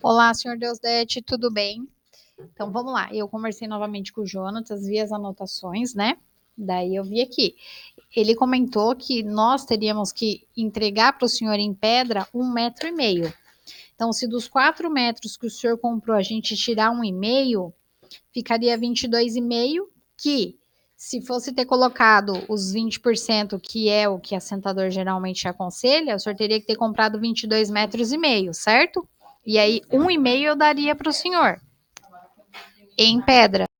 Olá, senhor Deusdete, tudo bem? Então vamos lá. Eu conversei novamente com o Jonatas, vi as anotações, né? Daí eu vi aqui. Ele comentou que nós teríamos que entregar para o senhor em pedra 1,5 m. Então, se dos 4 metros que o senhor comprou a gente tirar 1,5, ficaria 22,5, que se fosse ter colocado os 20%, que é o que a Sentador geralmente aconselha, o senhor teria que ter comprado 22,5 m, certo? E aí, 1,5 eu daria para o senhor, em pedra.